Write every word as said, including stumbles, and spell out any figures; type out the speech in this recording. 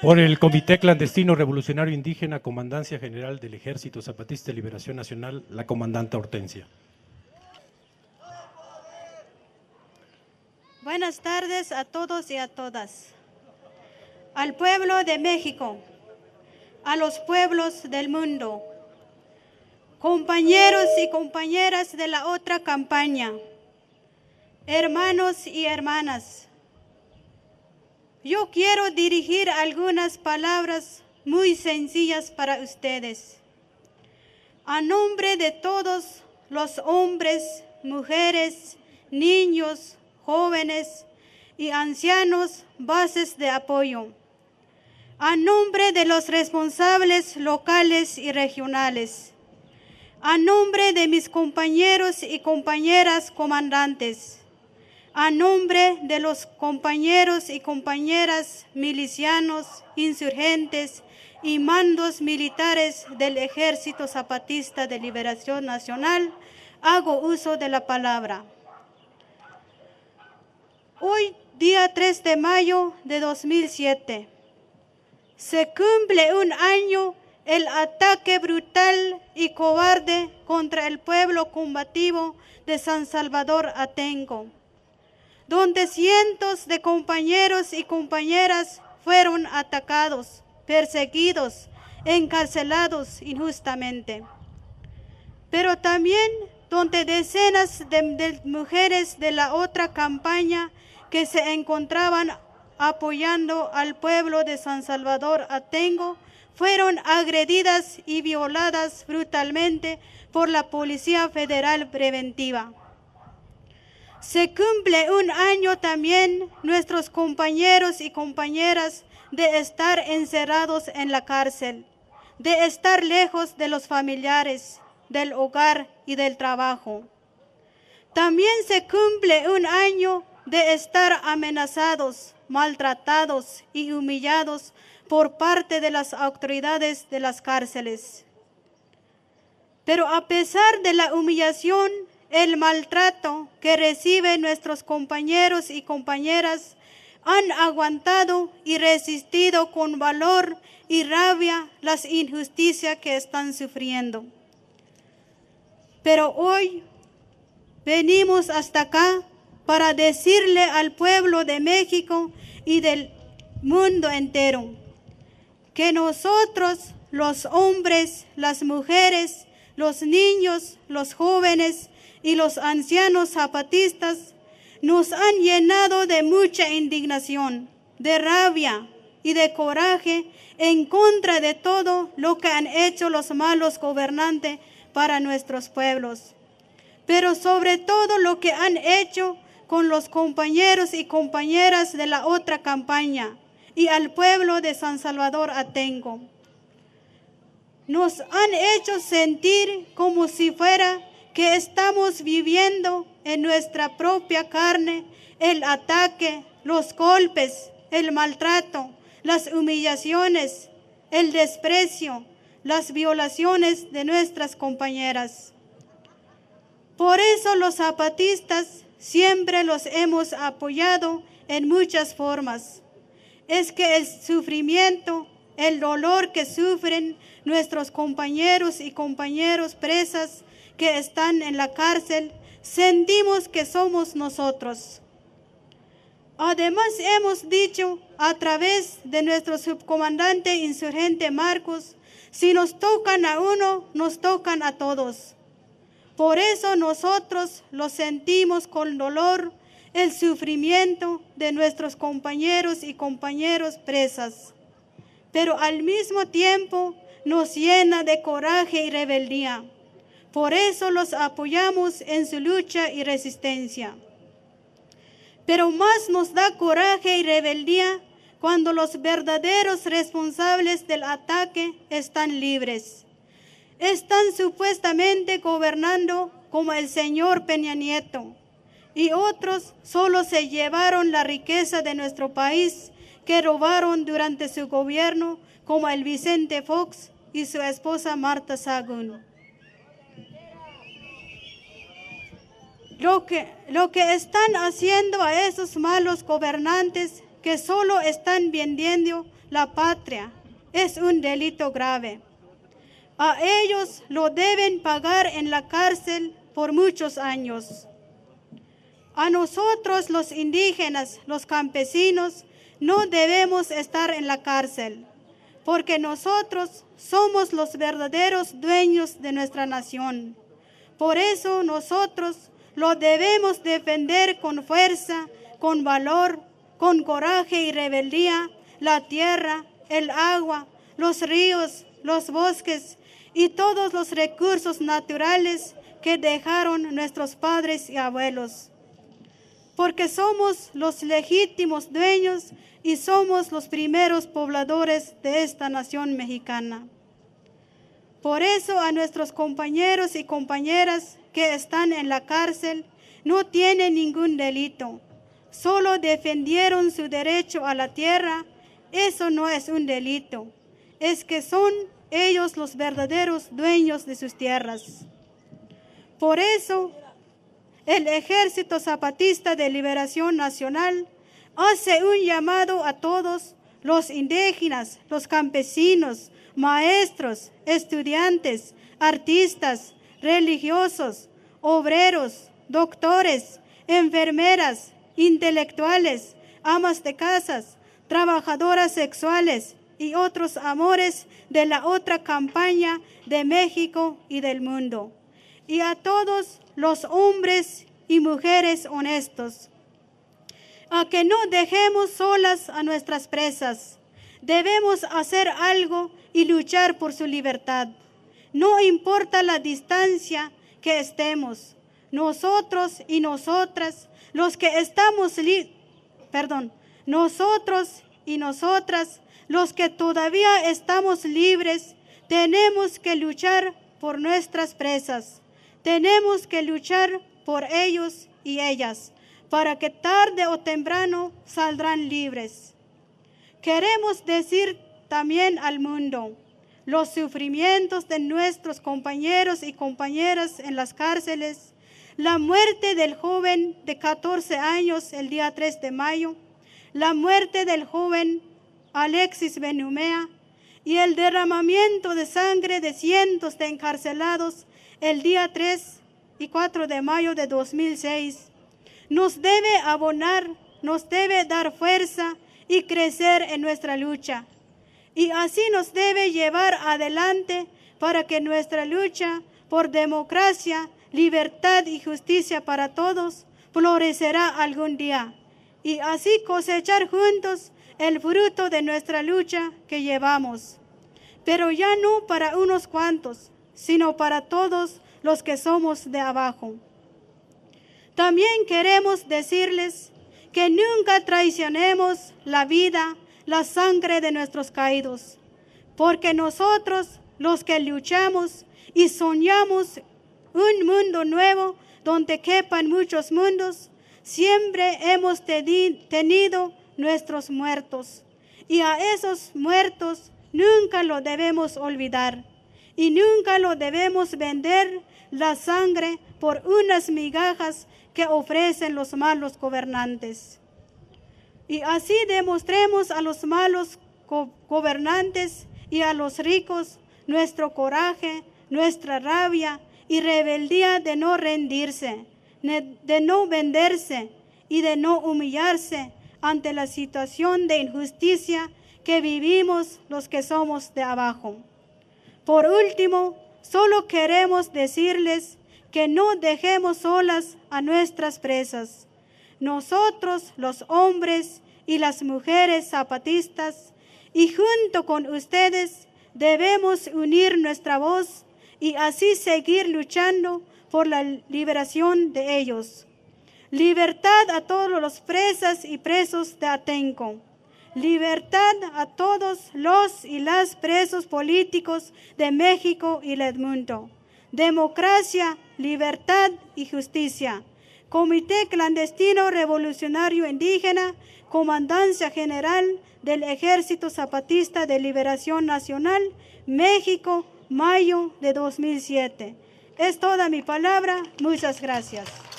Por el Comité Clandestino Revolucionario Indígena, Comandancia General del Ejército Zapatista de Liberación Nacional, la comandante Hortensia. Buenas tardes a todos y a todas. Al pueblo de México, a los pueblos del mundo, compañeros y compañeras de la otra campaña, hermanos y hermanas, yo quiero dirigir algunas palabras muy sencillas para ustedes. A nombre de todos los hombres, mujeres, niños, jóvenes y ancianos, bases de apoyo. A nombre de los responsables locales y regionales. A nombre de mis compañeros y compañeras comandantes. A nombre de los compañeros y compañeras milicianos, insurgentes y mandos militares del Ejército Zapatista de Liberación Nacional, hago uso de la palabra. Hoy, día tres de mayo de dos mil siete, se cumple un año el ataque brutal y cobarde contra el pueblo combativo de San Salvador Atenco, donde cientos de compañeros y compañeras fueron atacados, perseguidos, encarcelados injustamente. Pero también donde decenas de, de mujeres de la otra campaña que se encontraban apoyando al pueblo de San Salvador Atenco fueron agredidas y violadas brutalmente por la Policía Federal Preventiva. Se cumple un año también nuestros compañeros y compañeras de estar encerrados en la cárcel, de estar lejos de los familiares, del hogar y del trabajo. También se cumple un año de estar amenazados, maltratados y humillados por parte de las autoridades de las cárceles. Pero a pesar de la humillación, el maltrato que reciben nuestros compañeros y compañeras, han aguantado y resistido con valor y rabia las injusticias que están sufriendo. Pero hoy venimos hasta acá para decirle al pueblo de México y del mundo entero que nosotros, los hombres, las mujeres, los niños, los jóvenes y los ancianos zapatistas, nos han llenado de mucha indignación, de rabia y de coraje en contra de todo lo que han hecho los malos gobernantes para nuestros pueblos. Pero sobre todo lo que han hecho con los compañeros y compañeras de la otra campaña y al pueblo de San Salvador Atenco. Nos han hecho sentir como si fuera que estamos viviendo en nuestra propia carne el ataque, los golpes, el maltrato, las humillaciones, el desprecio, las violaciones de nuestras compañeras. Por eso los zapatistas siempre los hemos apoyado en muchas formas. Es que el sufrimiento, el dolor que sufren nuestros compañeros y compañeros presas que están en la cárcel, sentimos que somos nosotros. Además hemos dicho a través de nuestro subcomandante insurgente Marcos, si nos tocan a uno, nos tocan a todos. Por eso nosotros lo sentimos con dolor, el sufrimiento de nuestros compañeros y compañeros presas. Pero al mismo tiempo nos llena de coraje y rebeldía. Por eso los apoyamos en su lucha y resistencia. Pero más nos da coraje y rebeldía cuando los verdaderos responsables del ataque están libres. Están supuestamente gobernando como el señor Peña Nieto, y otros solo se llevaron la riqueza de nuestro país que robaron durante su gobierno, como el Vicente Fox y su esposa Marta Sahagún. Lo que, lo que están haciendo a esos malos gobernantes que solo están vendiendo la patria es un delito grave. A ellos lo deben pagar en la cárcel por muchos años. A nosotros los indígenas, los campesinos, no debemos estar en la cárcel, porque nosotros somos los verdaderos dueños de nuestra nación. Por eso nosotros lo debemos defender con fuerza, con valor, con coraje y rebeldía, la tierra, el agua, los ríos, los bosques y todos los recursos naturales que dejaron nuestros padres y abuelos. Porque somos los legítimos dueños y somos los primeros pobladores de esta nación mexicana. Por eso a nuestros compañeros y compañeras que están en la cárcel no tienen ningún delito, solo defendieron su derecho a la tierra. Eso no es un delito, es que son ellos los verdaderos dueños de sus tierras. Por eso, el Ejército Zapatista de Liberación Nacional hace un llamado a todos los indígenas, los campesinos, maestros, estudiantes, artistas, religiosos, obreros, doctores, enfermeras, intelectuales, amas de casas, trabajadoras sexuales y otros amores de la otra campaña de México y del mundo. Y a todos los hombres y mujeres honestos, a que no dejemos solas a nuestras presas. Debemos hacer algo y luchar por su libertad. No importa la distancia que estemos, nosotros y nosotras, los que estamos li- perdón, nosotros y nosotras, los que todavía estamos libres, tenemos que luchar por nuestras presas. Tenemos que luchar por ellos y ellas, para que tarde o temprano saldrán libres. Queremos decir también al mundo los sufrimientos de nuestros compañeros y compañeras en las cárceles, la muerte del joven de catorce años el día tres de mayo, la muerte del joven Alexis Benumea y el derramamiento de sangre de cientos de encarcelados el día tres y cuatro de mayo de dos mil seis, nos debe abonar, nos debe dar fuerza y crecer en nuestra lucha. Y así nos debe llevar adelante para que nuestra lucha por democracia, libertad y justicia para todos florecerá algún día. Y así cosechar juntos el fruto de nuestra lucha que llevamos. Pero ya no para unos cuantos, sino para todos los que somos de abajo. También queremos decirles que nunca traicionemos la vida, la sangre de nuestros caídos, porque nosotros, los que luchamos y soñamos un mundo nuevo donde quepan muchos mundos, siempre hemos tenido nuestros muertos, y a esos muertos nunca lo debemos olvidar. Y nunca lo debemos vender la sangre por unas migajas que ofrecen los malos gobernantes. Y así demostremos a los malos go- gobernantes y a los ricos nuestro coraje, nuestra rabia y rebeldía de no rendirse, de no venderse y de no humillarse ante la situación de injusticia que vivimos los que somos de abajo. Por último, solo queremos decirles que no dejemos solas a nuestras presas. Nosotros, los hombres y las mujeres zapatistas, y junto con ustedes, debemos unir nuestra voz y así seguir luchando por la liberación de ellos. Libertad a todos los presas y presos de Atenco. Libertad a todos los y las presos políticos de México y el mundo. Democracia, libertad y justicia. Comité Clandestino Revolucionario Indígena, Comandancia General del Ejército Zapatista de Liberación Nacional, México, mayo de dos mil siete. Es toda mi palabra. Muchas gracias.